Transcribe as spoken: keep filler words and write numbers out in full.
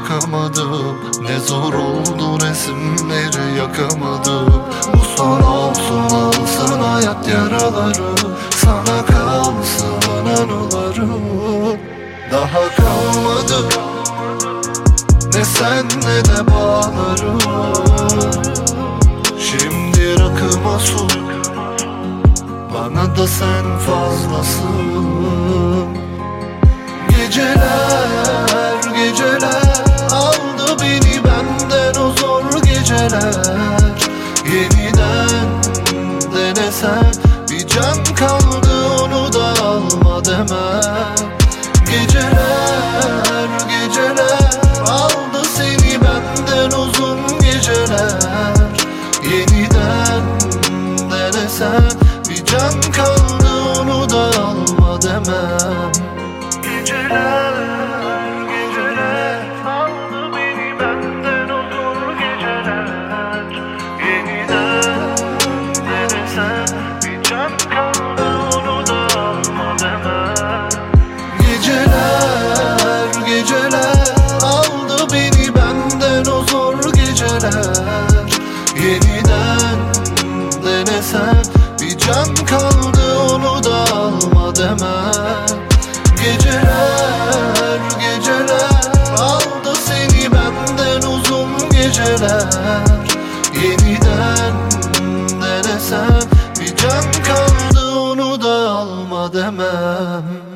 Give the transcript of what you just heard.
bakamadım. Ne zor oldu resimleri yakamadım. Bu son olsun, alsın hayat yaraları, sana kalsın anılarım. Daha kalmadı ne sen ne de bağlarım. Şimdi rakıma su, bana da sen fazlasın. Geceler geceler aldı beni benden o zor geceler. Yeniden denesen bir can kaldı, onu da alma demem. Geceler geceler aldı seni benden uzun geceler. Yeniden denesen bir can kaldı, onu da alma demem. Geceler geceler aldı beni benden o zor geceler. Yeniden denesen bir can kaldı, onu da alma demem. Geceler geceler aldı beni benden o zor geceler. Yeniden denesen bir can kaldı, onu da alma demem. Geceler geceler aldı seni benden uzun geceler. Yeniden denesen bir can kaldı, onu da alma demem.